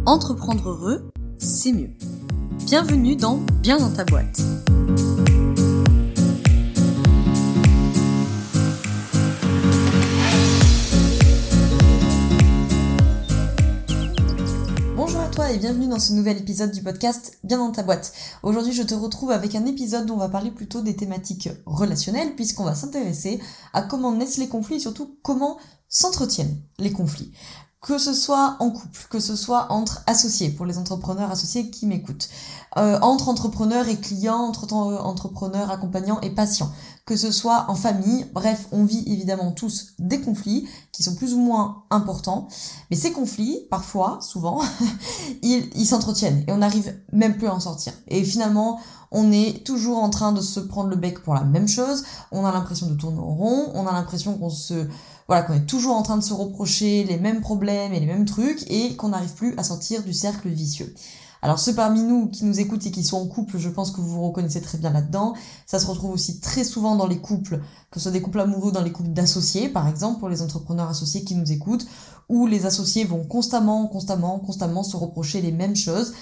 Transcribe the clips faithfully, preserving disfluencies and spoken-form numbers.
Entreprendre heureux, c'est mieux. Bienvenue dans Bien dans ta boîte. Bonjour à toi et bienvenue dans ce nouvel épisode du podcast Bien dans ta boîte. Aujourd'hui, je te retrouve avec un épisode où on va parler plutôt des thématiques relationnelles puisqu'on va s'intéresser à comment naissent les conflits et surtout comment s'entretiennent les conflits. Que ce soit en couple, que ce soit entre associés, pour les entrepreneurs associés qui m'écoutent, euh, entre entrepreneurs et clients, entre entrepreneurs, accompagnants et patients, que ce soit en famille, bref, on vit évidemment tous des conflits qui sont plus ou moins importants, mais ces conflits, parfois, souvent, ils, ils s'entretiennent et on n'arrive même plus à en sortir. Et finalement, on est toujours en train de se prendre le bec pour la même chose, on a l'impression de tourner en rond, on a l'impression qu'on se... Voilà, qu'on est toujours en train de se reprocher les mêmes problèmes et les mêmes trucs et qu'on n'arrive plus à sortir du cercle vicieux. Alors ceux parmi nous qui nous écoutent et qui sont en couple, je pense que vous vous reconnaissez très bien là-dedans. Ça se retrouve aussi très souvent dans les couples, que ce soit des couples amoureux, dans les couples d'associés, par exemple, pour les entrepreneurs associés qui nous écoutent, où les associés vont constamment, constamment, constamment se reprocher les mêmes choses.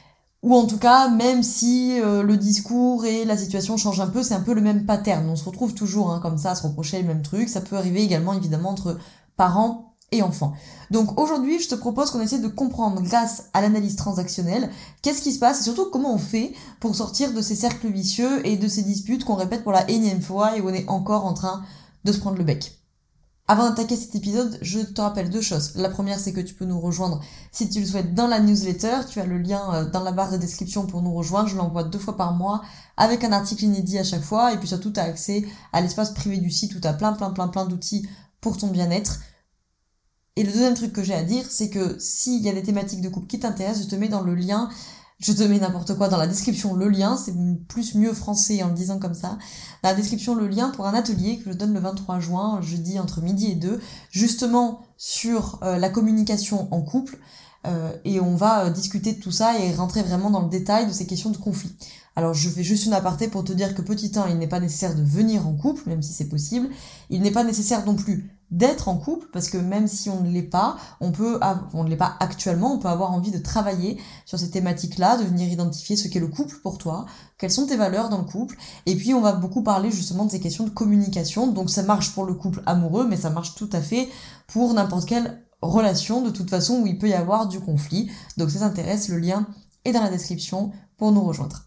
Ou en tout cas, même si euh, le discours et la situation changent un peu, c'est un peu le même pattern. On se retrouve toujours hein, comme ça à se reprocher les mêmes trucs. Ça peut arriver également évidemment entre parents et enfants. Donc aujourd'hui, je te propose qu'on essaie de comprendre grâce à l'analyse transactionnelle qu'est-ce qui se passe et surtout comment on fait pour sortir de ces cercles vicieux et de ces disputes qu'on répète pour la énième fois et où on est encore en train de se prendre le bec. Avant d'attaquer cet épisode, je te rappelle deux choses. La première, c'est que tu peux nous rejoindre si tu le souhaites dans la newsletter. Tu as le lien dans la barre de description pour nous rejoindre. Je l'envoie deux fois par mois avec un article inédit à chaque fois. Et puis surtout, tu as accès à l'espace privé du site où tu as plein, plein, plein, plein d'outils pour ton bien-être. Et le deuxième truc que j'ai à dire, c'est que s'il y a des thématiques de couple qui t'intéressent, je te mets dans le lien... Je te mets n'importe quoi dans la description, le lien, c'est plus mieux français en le disant comme ça. Dans la description, le lien pour un atelier que je donne le vingt-trois juin, jeudi entre midi et deux, justement sur euh, la communication en couple. Euh, et on va euh, discuter de tout ça et rentrer vraiment dans le détail de ces questions de conflit. Alors je fais juste une aparté pour te dire que petit un, il n'est pas nécessaire de venir en couple, même si c'est possible. Il n'est pas nécessaire non plus d'être en couple, parce que même si on ne l'est pas, on peut, av- on ne l'est pas actuellement, on peut avoir envie de travailler sur ces thématiques-là, de venir identifier ce qu'est le couple pour toi, quelles sont tes valeurs dans le couple, et puis on va beaucoup parler justement de ces questions de communication, donc ça marche pour le couple amoureux, mais ça marche tout à fait pour n'importe quelle relation, de toute façon, où il peut y avoir du conflit. Donc si ça t'intéresse, le lien est dans la description pour nous rejoindre.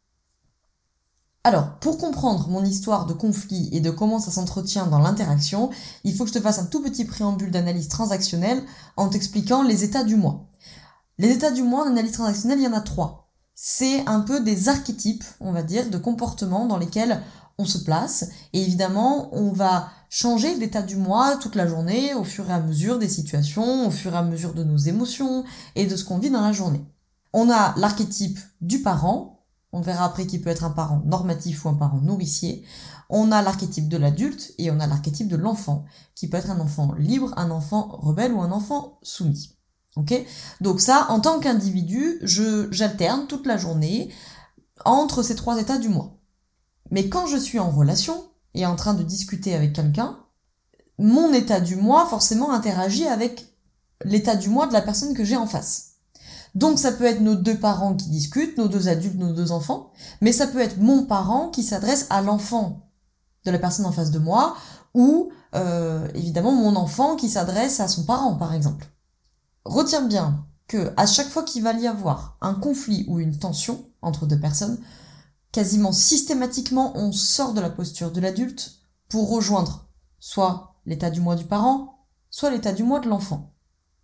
Alors, pour comprendre mon histoire de conflit et de comment ça s'entretient dans l'interaction, il faut que je te fasse un tout petit préambule d'analyse transactionnelle en t'expliquant les états du moi. Les états du moi en analyse transactionnelle, il y en a trois. C'est un peu des archétypes, on va dire, de comportements dans lesquels on se place. Et évidemment, on va changer d'état du moi toute la journée, au fur et à mesure des situations, au fur et à mesure de nos émotions et de ce qu'on vit dans la journée. On a l'archétype du parent. On verra après qui peut être un parent normatif ou un parent nourricier. On a l'archétype de l'adulte et on a l'archétype de l'enfant, qui peut être un enfant libre, un enfant rebelle ou un enfant soumis. Ok ? Donc ça, en tant qu'individu, je, j'alterne toute la journée entre ces trois états du moi. Mais quand je suis en relation et en train de discuter avec quelqu'un, mon état du moi forcément interagit avec l'état du moi de la personne que j'ai en face. Donc ça peut être nos deux parents qui discutent, nos deux adultes, nos deux enfants, mais ça peut être mon parent qui s'adresse à l'enfant de la personne en face de moi, ou euh, évidemment mon enfant qui s'adresse à son parent par exemple. Retiens bien que à chaque fois qu'il va y avoir un conflit ou une tension entre deux personnes, quasiment systématiquement on sort de la posture de l'adulte pour rejoindre soit l'état du moi du parent, soit l'état du moi de l'enfant.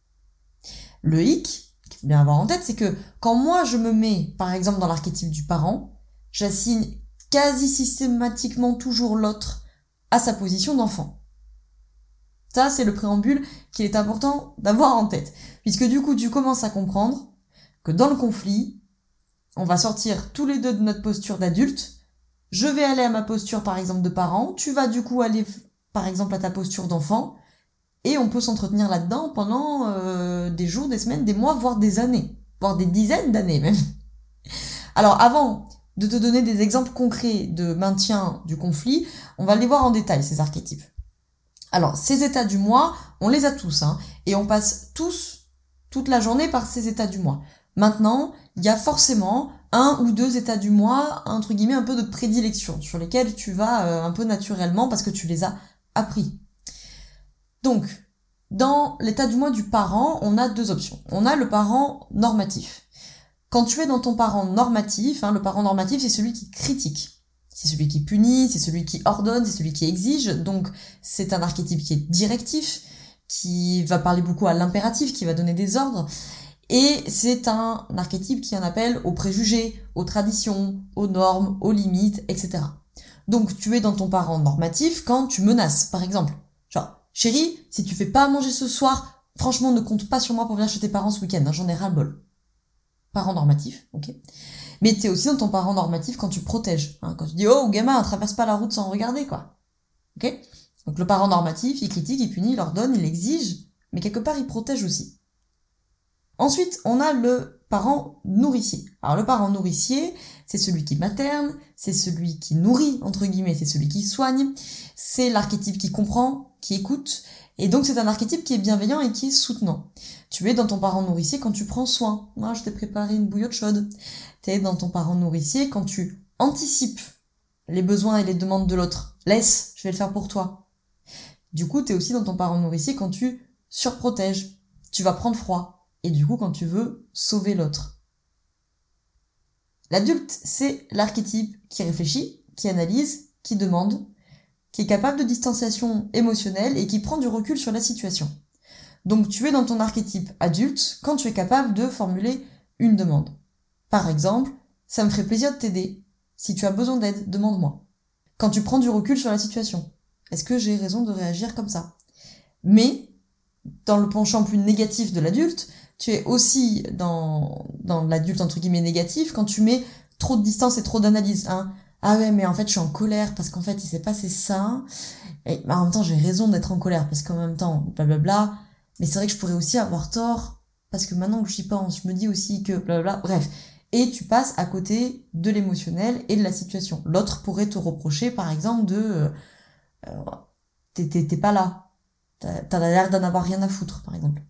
Le hic, qu'il faut bien avoir en tête, c'est que quand moi je me mets, par exemple, dans l'archétype du parent, j'assigne quasi systématiquement toujours l'autre à sa position d'enfant. Ça, c'est le préambule qu'il est important d'avoir en tête. Puisque du coup, tu commences à comprendre que dans le conflit, on va sortir tous les deux de notre posture d'adulte. Je vais aller à ma posture, par exemple, de parent. Tu vas du coup aller, par exemple, à ta posture d'enfant. Et on peut s'entretenir là-dedans pendant euh, des jours, des semaines, des mois, voire des années. Voire des dizaines d'années même. Alors avant de te donner des exemples concrets de maintien du conflit, on va les voir en détail, ces archétypes. Alors, ces états du moi, on les a tous, hein, et on passe tous toute la journée par ces états du moi. Maintenant, il y a forcément un ou deux états du moi, entre guillemets, un peu de prédilection, sur lesquels tu vas euh, un peu naturellement parce que tu les as appris. Donc, dans l'état du moi du parent, on a deux options. On a le parent normatif. Quand tu es dans ton parent normatif, hein, le parent normatif, c'est celui qui critique. C'est celui qui punit, c'est celui qui ordonne, c'est celui qui exige. Donc, c'est un archétype qui est directif, qui va parler beaucoup à l'impératif, qui va donner des ordres. Et c'est un archétype qui en appelle aux préjugés, aux traditions, aux normes, aux limites, et cetera. Donc, tu es dans ton parent normatif quand tu menaces, par exemple. Genre, chérie, si tu fais pas à manger ce soir, franchement, ne compte pas sur moi pour venir chez tes parents ce week-end, hein, j'en ai ras-le-bol. Parent normatif, ok. Mais t'es aussi dans ton parent normatif quand tu protèges, hein, quand tu dis « Oh, gamin, traverse pas la route sans regarder, quoi. » Ok. Donc le parent normatif, il critique, il punit, il ordonne, il exige, mais quelque part, il protège aussi. Ensuite, on a le parent nourricier. Alors le parent nourricier, c'est celui qui materne, c'est celui qui nourrit, entre guillemets, c'est celui qui soigne, c'est l'archétype qui comprend, qui écoute, et donc c'est un archétype qui est bienveillant et qui est soutenant. Tu es dans ton parent nourricier quand tu prends soin. Moi, je t'ai préparé une bouillotte chaude. Tu es dans ton parent nourricier quand tu anticipes les besoins et les demandes de l'autre. Laisse, je vais le faire pour toi. Du coup, tu es aussi dans ton parent nourricier quand tu surprotèges. Tu vas prendre froid. Et du coup, quand tu veux sauver l'autre. L'adulte, c'est l'archétype qui réfléchit, qui analyse, qui demande, qui est capable de distanciation émotionnelle et qui prend du recul sur la situation. Donc tu es dans ton archétype adulte quand tu es capable de formuler une demande. Par exemple, ça me ferait plaisir de t'aider. Si tu as besoin d'aide, demande-moi. Quand tu prends du recul sur la situation, est-ce que j'ai raison de réagir comme ça? Mais, dans le penchant plus négatif de l'adulte, tu es aussi dans, dans l'adulte entre guillemets négatif quand tu mets trop de distance et trop d'analyse. Hein. Ah ouais, mais en fait je suis en colère parce qu'en fait il s'est passé ça. Et bah, en même temps j'ai raison d'être en colère parce qu'en même temps, blablabla. Mais c'est vrai que je pourrais aussi avoir tort, parce que maintenant que j'y pense, je me dis aussi que blablabla, bref. Et tu passes à côté de l'émotionnel et de la situation. L'autre pourrait te reprocher, par exemple, de euh, euh, t'es, t'es, t'es pas là. T'as, t'as l'air d'en avoir rien à foutre, par exemple.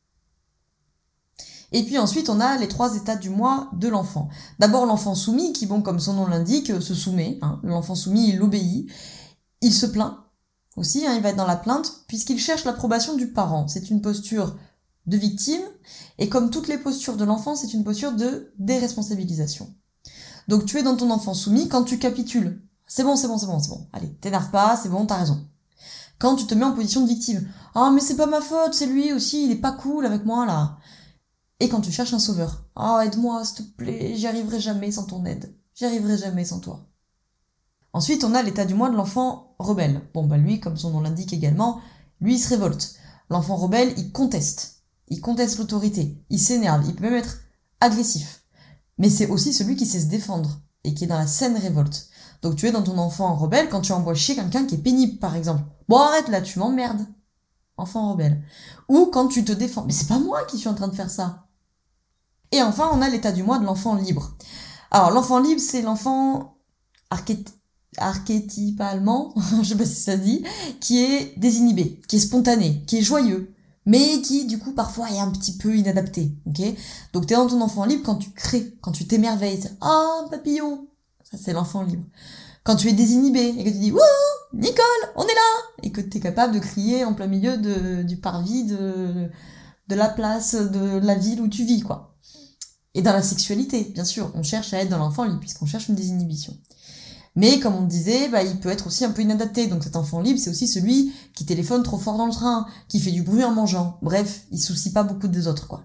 Et puis ensuite, on a les trois états du moi de l'enfant. D'abord, l'enfant soumis, qui, bon, comme son nom l'indique, se soumet. Hein. L'enfant soumis, il obéit. Il se plaint. Aussi, hein, il va être dans la plainte, puisqu'il cherche l'approbation du parent. C'est une posture de victime, et comme toutes les postures de l'enfant, c'est une posture de déresponsabilisation. Donc tu es dans ton enfant soumis quand tu capitules. C'est bon, c'est bon, c'est bon, c'est bon. Allez, t'énerve pas, c'est bon, t'as raison. Quand tu te mets en position de victime. Ah, oh, mais c'est pas ma faute, c'est lui aussi, il est pas cool avec moi, là. Et quand tu cherches un sauveur. Ah, oh, aide-moi, s'il te plaît, j'y arriverai jamais sans ton aide. J'y arriverai jamais sans toi. Ensuite, on a l'état du moi de l'enfant rebelle. Bon, bah lui, comme son nom l'indique également, lui, il se révolte. L'enfant rebelle, il conteste. Il conteste l'autorité. Il s'énerve. Il peut même être agressif. Mais c'est aussi celui qui sait se défendre et qui est dans la saine révolte. Donc tu es dans ton enfant rebelle quand tu envoies chier quelqu'un qui est pénible, par exemple. Bon, arrête là, tu m'emmerdes. Enfant rebelle. Ou quand tu te défends. Mais c'est pas moi qui suis en train de faire ça. Et enfin, on a l'état du moi de l'enfant libre. Alors, l'enfant libre, c'est l'enfant archétype. archétypalement, je sais pas si ça se dit, qui est désinhibé, qui est spontané, qui est joyeux, mais qui, du coup, parfois est un petit peu inadapté, ok? Donc, t'es dans ton enfant libre quand tu crées, quand tu t'émerveilles, c'est « Ah, papillon !» Ça, c'est l'enfant libre. Quand tu es désinhibé et que tu dis « Wouh, Nicole, on est là !» et que t'es capable de crier en plein milieu de, du parvis, de, de la place, de la ville où tu vis, quoi. Et dans la sexualité, bien sûr, on cherche à être dans l'enfant libre, puisqu'on cherche une désinhibition. Mais comme on disait, bah, il peut être aussi un peu inadapté. Donc cet enfant libre, c'est aussi celui qui téléphone trop fort dans le train, qui fait du bruit en mangeant. Bref, il se soucie pas beaucoup des autres, quoi.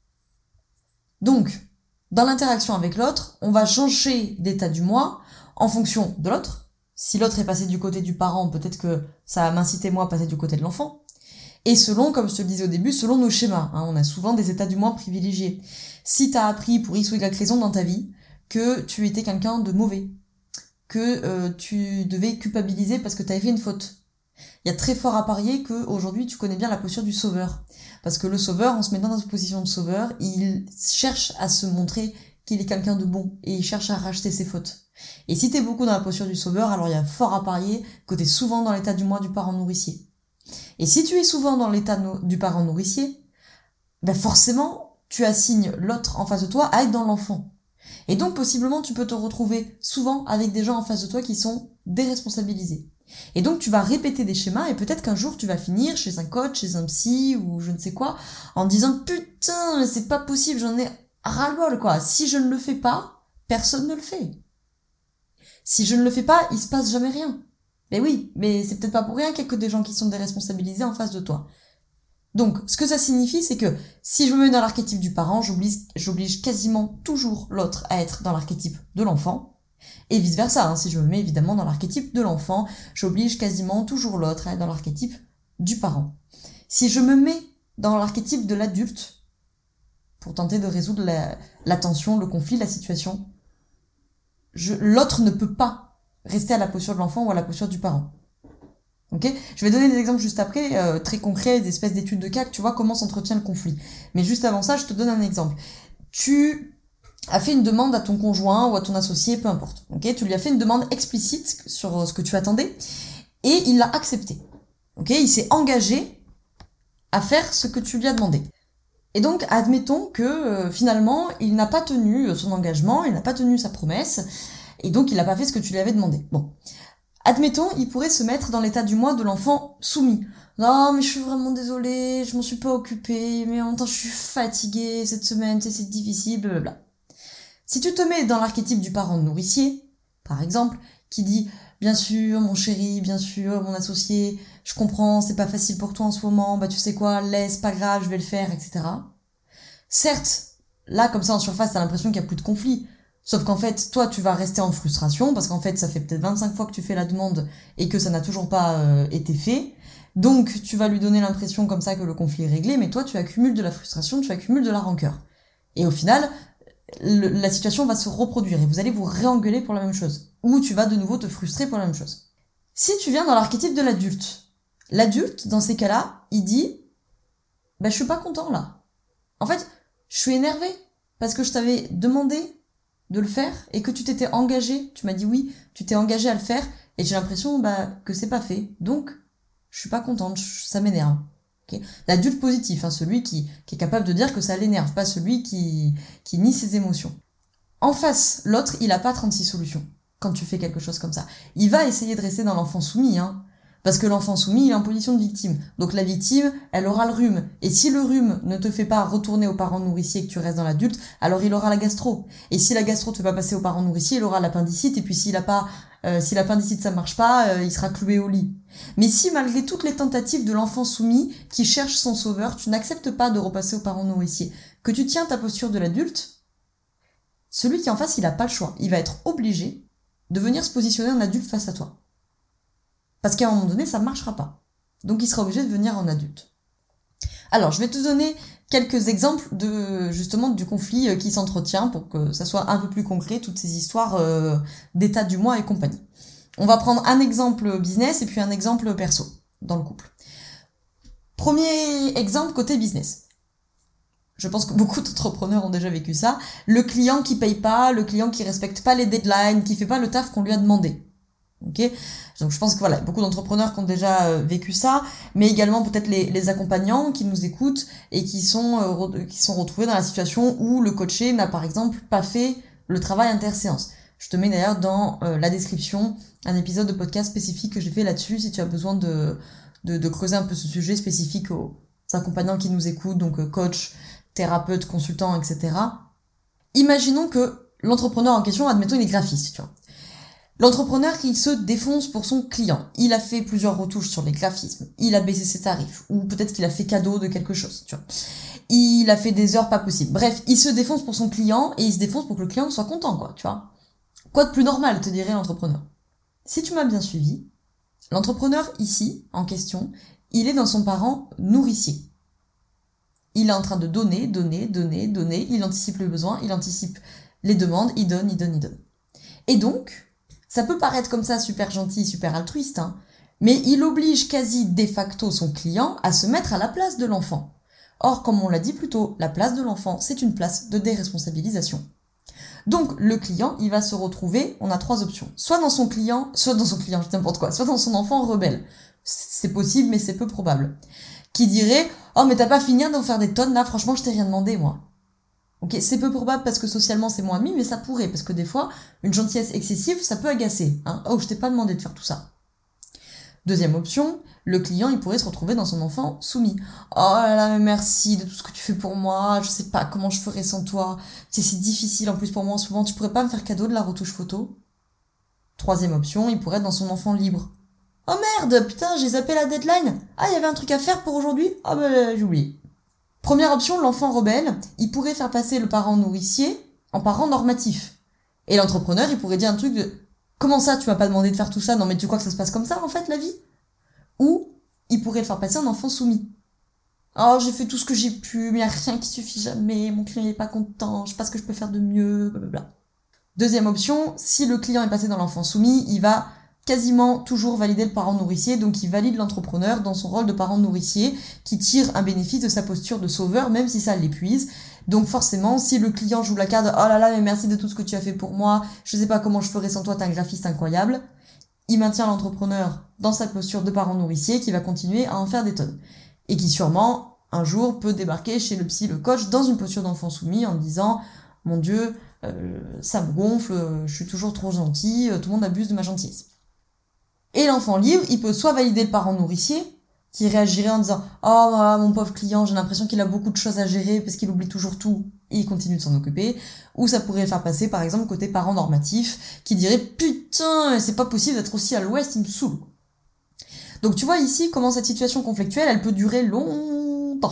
Donc, dans l'interaction avec l'autre, on va changer d'état du moi en fonction de l'autre. Si l'autre est passé du côté du parent, peut-être que ça va m'inciter moi à passer du côté de l'enfant. Et selon, comme je te le disais au début, selon nos schémas. Hein, on a souvent des états du moi privilégiés. Si t'as appris pour X ou Y raison dans ta vie que tu étais quelqu'un de mauvais, que euh, tu devais culpabiliser parce que tu avais fait une faute. Il y a très fort à parier que aujourd'hui tu connais bien la posture du sauveur. Parce que le sauveur, en se mettant dans une position de sauveur, il cherche à se montrer qu'il est quelqu'un de bon et il cherche à racheter ses fautes. Et si t'es beaucoup dans la posture du sauveur, alors il y a fort à parier que t'es souvent dans l'état du moi du parent nourricier. Et si tu es souvent dans l'état no- du parent nourricier, ben forcément, tu assignes l'autre en face de toi à être dans l'enfant. Et donc, possiblement, tu peux te retrouver souvent avec des gens en face de toi qui sont déresponsabilisés. Et donc, tu vas répéter des schémas et peut-être qu'un jour, tu vas finir chez un coach, chez un psy ou je ne sais quoi, en disant « Putain, c'est pas possible, j'en ai ras-le-bol, quoi. Si je ne le fais pas, personne ne le fait. Si je ne le fais pas, il se passe jamais rien. » Mais oui, mais c'est peut-être pas pour rien qu'il y a que des gens qui sont déresponsabilisés en face de toi. Donc, ce que ça signifie, c'est que si je me mets dans l'archétype du parent, j'oblige, j'oblige quasiment toujours l'autre à être dans l'archétype de l'enfant. Et vice versa, hein, si je me mets évidemment dans l'archétype de l'enfant, j'oblige quasiment toujours l'autre à être dans l'archétype du parent. Si je me mets dans l'archétype de l'adulte, pour tenter de résoudre la, la tension, le conflit, la situation, je, l'autre ne peut pas rester à la posture de l'enfant ou à la posture du parent. Ok ? Je vais donner des exemples juste après, euh, très concrets, des espèces d'études de cas, que tu vois comment s'entretient le conflit. Mais juste avant ça, je te donne un exemple. Tu a fait une demande à ton conjoint ou à ton associé, peu importe. Ok, tu lui as fait une demande explicite sur ce que tu attendais et il l'a accepté. Ok, il s'est engagé à faire ce que tu lui as demandé. Et donc, admettons que euh, finalement, il n'a pas tenu son engagement, il n'a pas tenu sa promesse et donc il n'a pas fait ce que tu lui avais demandé. Bon, admettons, il pourrait se mettre dans l'état du moi de l'enfant soumis. Non, mais je suis vraiment désolée, je m'en suis pas occupée, mais en même temps, je suis fatiguée cette semaine, c'est, c'est difficile, blablabla. Si tu te mets dans l'archétype du parent nourricier, par exemple, qui dit « Bien sûr, mon chéri, bien sûr, mon associé, je comprends, c'est pas facile pour toi en ce moment, bah tu sais quoi, laisse, pas grave, je vais le faire, et cetera » Certes, là, comme ça, en surface, t'as l'impression qu'il y a plus de conflit. Sauf qu'en fait, toi, tu vas rester en frustration, parce qu'en fait, ça fait peut-être vingt-cinq fois que tu fais la demande et que ça n'a toujours pas euh, été fait. Donc, tu vas lui donner l'impression comme ça que le conflit est réglé, mais toi, tu accumules de la frustration, tu accumules de la rancœur. Et au final, le, la situation va se reproduire et vous allez vous réengueuler pour la même chose. Ou tu vas de nouveau te frustrer pour la même chose. Si tu viens dans l'archétype de l'adulte, l'adulte, dans ces cas-là, il dit « Ben, je suis pas content, là. En fait, je suis énervé parce que je t'avais demandé de le faire et que tu t'étais engagé. Tu m'as dit oui, tu t'es engagé à le faire et j'ai l'impression bah, que c'est pas fait. Donc, je suis pas contente, ça m'énerve. » Okay. L'adulte positif, hein, celui qui, qui est capable de dire que ça l'énerve, pas celui qui, qui nie ses émotions. En face, l'autre, il a pas trente-six solutions quand tu fais quelque chose comme ça. Il va essayer de rester dans l'enfant soumis, hein, parce que l'enfant soumis, il est en position de victime. Donc la victime, elle aura le rhume. Et si le rhume ne te fait pas retourner aux parents nourriciers et que tu restes dans l'adulte, alors il aura la gastro. Et si la gastro te fait pas passer aux parents nourriciers, il aura l'appendicite. Et puis s'il a pas, euh, si l'appendicite ça marche pas, euh, il sera cloué au lit. Mais si malgré toutes les tentatives de l'enfant soumis qui cherche son sauveur, tu n'acceptes pas de repasser aux parents nourriciers, que tu tiens ta posture de l'adulte, celui qui est en face, il a pas le choix. Il va être obligé de venir se positionner en adulte face à toi. Parce qu'à un moment donné, ça ne marchera pas. Donc il sera obligé de venir en adulte. Alors, je vais te donner quelques exemples de justement du conflit qui s'entretient pour que ça soit un peu plus concret, toutes ces histoires euh, d'état du moi et compagnie. On va prendre un exemple business et puis un exemple perso dans le couple. Premier exemple côté business. Je pense que beaucoup d'entrepreneurs ont déjà vécu ça. Le client qui paye pas, le client qui respecte pas les deadlines, qui fait pas le taf qu'on lui a demandé. Ok, donc je pense que voilà, beaucoup d'entrepreneurs qui ont déjà euh, vécu ça, mais également peut-être les, les accompagnants qui nous écoutent et qui sont euh, re, qui sont retrouvés dans la situation où le coaché n'a par exemple pas fait le travail interséance. Je te mets d'ailleurs dans euh, la description un épisode de podcast spécifique que j'ai fait là-dessus si tu as besoin de de, de creuser un peu ce sujet spécifique aux accompagnants qui nous écoutent, donc euh, coach, thérapeute, consultant, et cetera. Imaginons que l'entrepreneur en question, admettons, il est graphiste, tu vois. L'entrepreneur qui se défonce pour son client, il a fait plusieurs retouches sur les graphismes, il a baissé ses tarifs, ou peut-être qu'il a fait cadeau de quelque chose, tu vois. Il a fait des heures pas possibles. Bref, il se défonce pour son client et il se défonce pour que le client soit content, quoi, tu vois. Quoi de plus normal, te dirait l'entrepreneur. Si tu m'as bien suivi, l'entrepreneur ici, en question, il est dans son parent nourricier. Il est en train de donner, donner, donner, donner, il anticipe le besoin, il anticipe les demandes, il donne, il donne, il donne. Et donc, ça peut paraître comme ça super gentil, super altruiste, hein, mais il oblige quasi de facto son client à se mettre à la place de l'enfant. Or, comme on l'a dit plus tôt, la place de l'enfant, c'est une place de déresponsabilisation. Donc, le client, il va se retrouver, on a trois options. Soit dans son client, soit dans son client, je dis n'importe quoi, soit dans son enfant rebelle. C'est possible, mais c'est peu probable. qui dirait « Oh, mais t'as pas fini d'en faire des tonnes, là, franchement, je t'ai rien demandé, moi. » Ok, c'est peu probable parce que socialement, c'est moins admis, mais ça pourrait, parce que des fois, une gentillesse excessive, ça peut agacer. Hein. Oh, je t'ai pas demandé de faire tout ça. Deuxième option, le client, il pourrait se retrouver dans son enfant soumis. Oh là là, mais merci de tout ce que tu fais pour moi, je sais pas comment je ferais sans toi. C'est si difficile en plus pour moi en ce moment, tu pourrais pas me faire cadeau de la retouche photo? Troisième option, il pourrait être dans son enfant libre. Oh merde, putain, j'ai zappé la deadline. Ah, il y avait un truc à faire pour aujourd'hui? Ah bah, j'ai oublié. Première option, l'enfant rebelle, il pourrait faire passer le parent nourricier en parent normatif. Et l'entrepreneur, il pourrait dire un truc de « Comment ça, tu m'as pas demandé de faire tout ça? Non mais tu crois que ça se passe comme ça, en fait, la vie ?» Ou il pourrait le faire passer en enfant soumis. « Oh, j'ai fait tout ce que j'ai pu, mais y a rien qui suffit jamais, mon client est pas content, je sais pas ce que je peux faire de mieux, blablabla. » Deuxième option, si le client est passé dans l'enfant soumis, il va quasiment toujours valider le parent nourricier, donc il valide l'entrepreneur dans son rôle de parent nourricier, qui tire un bénéfice de sa posture de sauveur, même si ça l'épuise. Donc forcément, si le client joue la carte de « Oh là là, mais merci de tout ce que tu as fait pour moi, je sais pas comment je ferais sans toi, t'es un graphiste incroyable », il maintient l'entrepreneur dans sa posture de parent nourricier, qui va continuer à en faire des tonnes. Et qui sûrement, un jour, peut débarquer chez le psy, le coach, dans une posture d'enfant soumis, en disant « Mon Dieu, euh, ça me gonfle, je suis toujours trop gentil, tout le monde abuse de ma gentillesse. » Et l'enfant libre, il peut soit valider le parent nourricier, qui réagirait en disant « Oh, voilà, mon pauvre client, j'ai l'impression qu'il a beaucoup de choses à gérer parce qu'il oublie toujours tout, et il continue de s'en occuper. » Ou ça pourrait le faire passer, par exemple, côté parent normatif, qui dirait « Putain, c'est pas possible d'être aussi à l'ouest, il me saoule. » Donc tu vois ici comment cette situation conflictuelle, elle peut durer longtemps.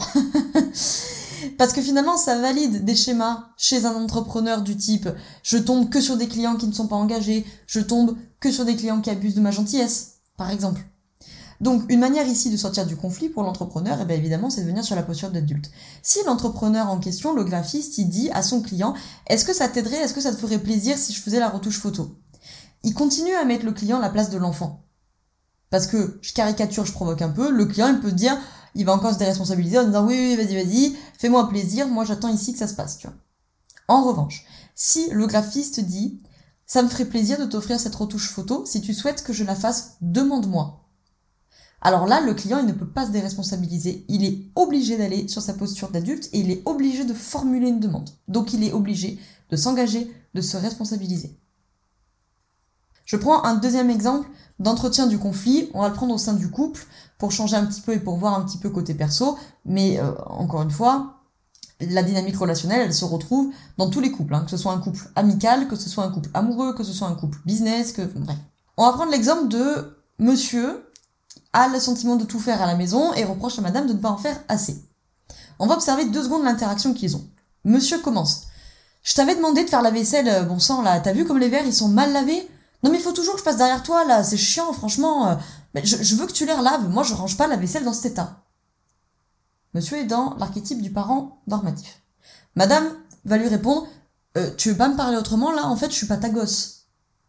Parce que finalement, ça valide des schémas chez un entrepreneur du type « je tombe que sur des clients qui ne sont pas engagés, je tombe que sur des clients qui abusent de ma gentillesse », par exemple. Donc, une manière ici de sortir du conflit pour l'entrepreneur, eh bien évidemment, c'est de venir sur la posture d'adulte. Si l'entrepreneur en question, le graphiste, il dit à son client « est-ce que ça t'aiderait, est-ce que ça te ferait plaisir si je faisais la retouche photo ?» Il continue à mettre le client à la place de l'enfant. Parce que, je caricature, je provoque un peu, le client, il peut dire il va encore se déresponsabiliser en disant « oui, oui, vas-y, vas-y, fais-moi plaisir, moi j'attends ici que ça se passe, tu vois. » En revanche, si le graphiste dit « ça me ferait plaisir de t'offrir cette retouche photo, si tu souhaites que je la fasse, demande-moi. » Alors là, le client, il ne peut pas se déresponsabiliser, il est obligé d'aller sur sa posture d'adulte et il est obligé de formuler une demande. Donc il est obligé de s'engager, de se responsabiliser. Je prends un deuxième exemple d'entretien du conflit, on va le prendre au sein du couple, pour changer un petit peu et pour voir un petit peu côté perso, mais euh, encore une fois, la dynamique relationnelle, elle se retrouve dans tous les couples, hein, que ce soit un couple amical, que ce soit un couple amoureux, que ce soit un couple business, que bref. On va prendre l'exemple de monsieur a le sentiment de tout faire à la maison et reproche à madame de ne pas en faire assez. On va observer deux secondes l'interaction qu'ils ont. Monsieur commence. « Je t'avais demandé de faire la vaisselle, bon sang là, t'as vu comme les verres ils sont mal lavés ? Non mais il faut toujours que je passe derrière toi là, c'est chiant franchement, euh, je, je veux que tu les relaves, moi je range pas la vaisselle dans cet état. » Monsieur est dans l'archétype du parent normatif. Madame va lui répondre euh, « Tu veux pas me parler autrement là, en fait je suis pas ta gosse. »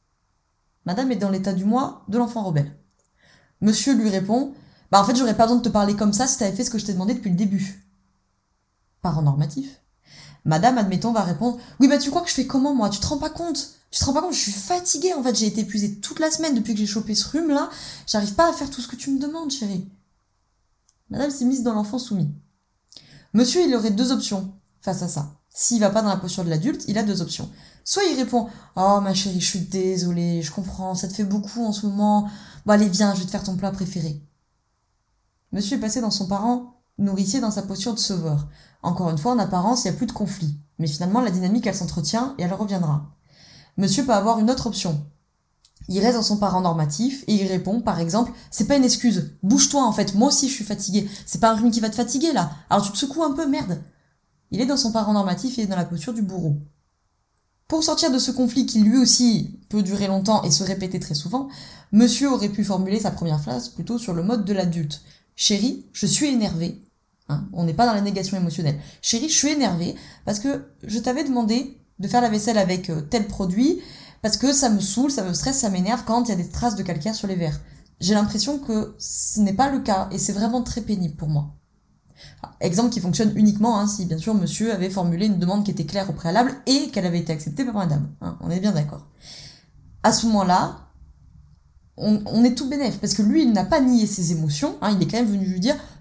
Madame est dans l'état du moi de l'enfant rebelle. Monsieur lui répond « Bah en fait j'aurais pas besoin de te parler comme ça si t'avais fait ce que je t'ai demandé depuis le début. » Parent normatif. Madame, admettons, va répondre « Oui bah tu crois que je fais comment moi, tu te rends pas compte ? Tu te rends pas compte, je suis fatiguée en fait, j'ai été épuisée toute la semaine depuis que j'ai chopé ce rhume là, j'arrive pas à faire tout ce que tu me demandes chérie. » Madame s'est mise dans l'enfant soumis. Monsieur, il aurait deux options face à ça. S'il va pas dans la posture de l'adulte, il a deux options. Soit il répond « Oh ma chérie, je suis désolée, je comprends, ça te fait beaucoup en ce moment. Bon allez viens, je vais te faire ton plat préféré. » Monsieur est passé dans son parent nourricier dans sa posture de sauveur. Encore une fois, en apparence, il n'y a plus de conflit. Mais finalement, la dynamique, elle s'entretient et elle reviendra. Monsieur peut avoir une autre option. Il reste dans son parent normatif et il répond, par exemple, « C'est pas une excuse, bouge-toi en fait, moi aussi je suis fatigué, c'est pas un rhume qui va te fatiguer là, alors tu te secoues un peu, merde !» Il est dans son parent normatif et est dans la posture du bourreau. Pour sortir de ce conflit qui lui aussi peut durer longtemps et se répéter très souvent, monsieur aurait pu formuler sa première phrase plutôt sur le mode de l'adulte. « Chérie, je suis énervé. » Hein, on n'est pas dans la négation émotionnelle. « Chérie, je suis énervé parce que je t'avais demandé de faire la vaisselle avec tel produit, parce que ça me saoule, ça me stresse, ça m'énerve quand il y a des traces de calcaire sur les verres. J'ai l'impression que ce n'est pas le cas et c'est vraiment très pénible pour moi. » Exemple qui fonctionne uniquement hein, si bien sûr monsieur avait formulé une demande qui était claire au préalable et qu'elle avait été acceptée par madame. Hein, on est bien d'accord. À ce moment-là, on, on est tout bénef parce que lui il n'a pas nié ses émotions, hein, il est quand même venu lui dire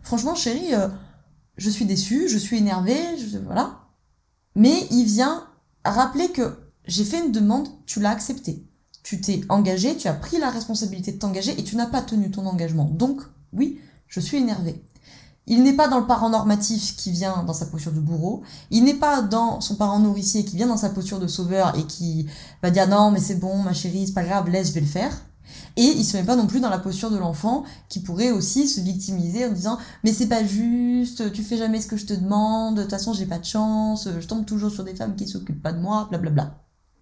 franchement chérie, euh, je suis déçue, je suis énervée, je... voilà. Mais il vient rappeler que j'ai fait une demande, tu l'as acceptée. Tu t'es engagé, tu as pris la responsabilité de t'engager et tu n'as pas tenu ton engagement. Donc, oui, je suis énervée. Il n'est pas dans le parent normatif qui vient dans sa posture de bourreau. Il n'est pas dans son parent nourricier qui vient dans sa posture de sauveur et qui va dire non mais c'est bon ma chérie, c'est pas grave, laisse, je vais le faire. Et il se met pas non plus dans la posture de l'enfant qui pourrait aussi se victimiser en disant mais c'est pas juste, tu fais jamais ce que je te demande, de toute façon j'ai pas de chance, je tombe toujours sur des femmes qui s'occupent pas de moi, blablabla.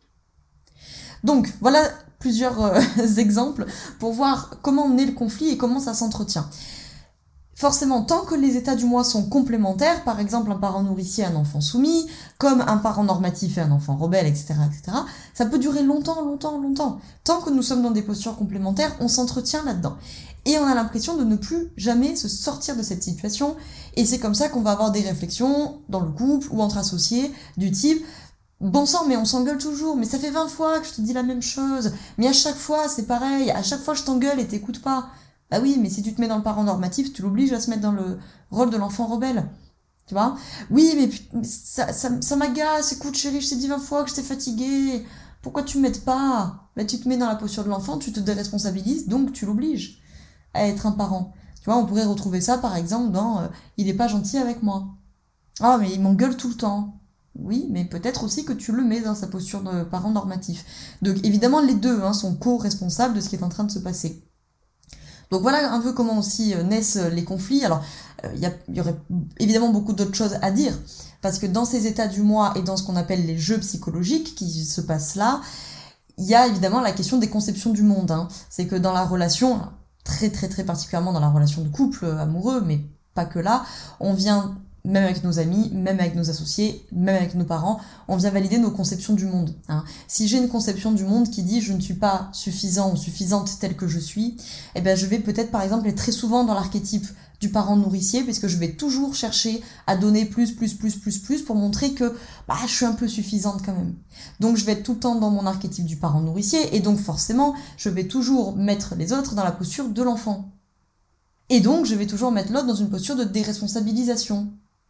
Donc voilà plusieurs euh, exemples pour voir comment naît le conflit et comment ça s'entretient. Forcément, tant que les états du moi sont complémentaires, par exemple un parent nourricier et un enfant soumis, comme un parent normatif et un enfant rebelle, et cetera, et cetera, ça peut durer longtemps, longtemps, longtemps. Tant que nous sommes dans des postures complémentaires, on s'entretient là-dedans. Et on a l'impression de ne plus jamais se sortir de cette situation, et c'est comme ça qu'on va avoir des réflexions dans le couple ou entre associés du type « Bon sang, mais on s'engueule toujours, mais ça fait vingt fois que je te dis la même chose, mais à chaque fois c'est pareil, à chaque fois je t'engueule et t'écoutes pas. » Ah oui, mais si tu te mets dans le parent normatif, tu l'obliges à se mettre dans le rôle de l'enfant rebelle. Tu vois ? Oui, mais putain, ça, ça, ça m'agace, écoute chérie, je t'ai dit vingt fois que j'étais fatiguée. Pourquoi tu m'aides pas ? Ben, tu te mets dans la posture de l'enfant, tu te déresponsabilises, donc tu l'obliges à être un parent. Tu vois, on pourrait retrouver ça par exemple dans euh, « il est pas gentil avec moi ». Ah, mais il m'engueule tout le temps. Oui, mais peut-être aussi que tu le mets dans sa posture de parent normatif. Donc évidemment, les deux hein, sont co-responsables de ce qui est en train de se passer. Donc voilà un peu comment aussi naissent les conflits. Alors, il euh, y, y aurait évidemment beaucoup d'autres choses à dire, parce que dans ces états du moi et dans ce qu'on appelle les jeux psychologiques qui se passent là, il y a évidemment la question des conceptions du monde. Hein. C'est que dans la relation, très très très particulièrement dans la relation de couple amoureux, mais pas que là, on vient... même avec nos amis, même avec nos associés, même avec nos parents, on vient valider nos conceptions du monde. Hein. Si j'ai une conception du monde qui dit « je ne suis pas suffisant ou suffisante telle que je suis », eh ben je vais peut-être par exemple être très souvent dans l'archétype du parent nourricier, puisque je vais toujours chercher à donner plus, plus, plus, plus, plus, pour montrer que bah, je suis un peu suffisante quand même. Donc je vais être tout le temps dans mon archétype du parent nourricier, et donc forcément, je vais toujours mettre les autres dans la posture de l'enfant. Et donc je vais toujours mettre l'autre dans une posture de déresponsabilisation,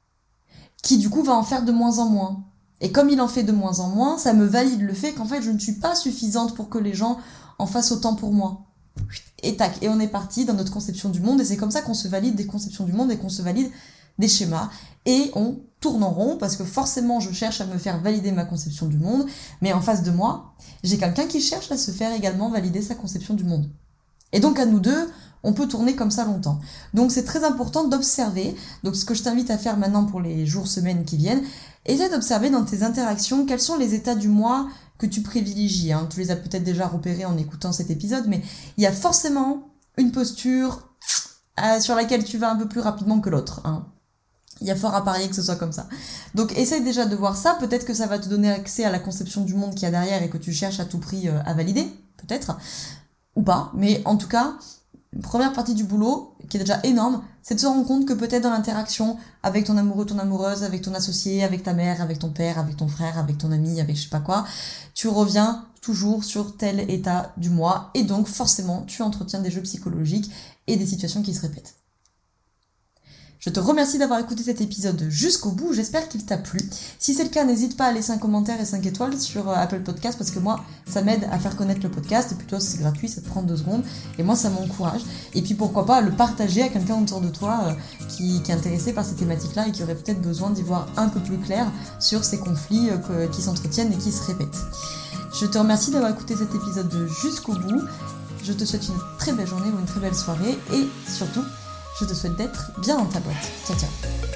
qui du coup va en faire de moins en moins. Et comme il en fait de moins en moins, ça me valide le fait qu'en fait je ne suis pas suffisante pour que les gens en fassent autant pour moi. Et tac, et on est parti dans notre conception du monde, et c'est comme ça qu'on se valide des conceptions du monde et qu'on se valide des schémas, et on tourne en rond, parce que forcément je cherche à me faire valider ma conception du monde, mais en face de moi, j'ai quelqu'un qui cherche à se faire également valider sa conception du monde. Et donc à nous deux, on peut tourner comme ça longtemps. Donc c'est très important d'observer. Donc ce que je t'invite à faire maintenant pour les jours, semaines qui viennent, essaie d'observer dans tes interactions quels sont les états du moi que tu privilégies. Hein. Tu les as peut-être déjà repérés en écoutant cet épisode, mais il y a forcément une posture euh, sur laquelle tu vas un peu plus rapidement que l'autre. Hein. Il y a fort à parier que ce soit comme ça. Donc essaye déjà de voir ça. Peut-être que ça va te donner accès à la conception du monde qu'il y a derrière et que tu cherches à tout prix euh, à valider, peut-être, ou pas. Mais en tout cas... une première partie du boulot, qui est déjà énorme, c'est de se rendre compte que peut-être dans l'interaction avec ton amoureux, ton amoureuse, avec ton associé, avec ta mère, avec ton père, avec ton frère, avec ton ami, avec je sais pas quoi, tu reviens toujours sur tel état du moi, et donc forcément tu entretiens des jeux psychologiques et des situations qui se répètent. Je te remercie d'avoir écouté cet épisode jusqu'au bout, j'espère qu'il t'a plu. Si c'est le cas, n'hésite pas à laisser un commentaire et cinq étoiles sur Apple Podcast, parce que moi, ça m'aide à faire connaître le podcast, et puis toi, c'est gratuit, ça te prend deux secondes, et moi, ça m'encourage. Et puis pourquoi pas le partager à quelqu'un autour de toi euh, qui, qui est intéressé par ces thématiques-là et qui aurait peut-être besoin d'y voir un peu plus clair sur ces conflits euh, que, qui s'entretiennent et qui se répètent. Je te remercie d'avoir écouté cet épisode jusqu'au bout. Je te souhaite une très belle journée ou une très belle soirée, et surtout, je te souhaite d'être bien dans ta boîte. Ciao, ciao.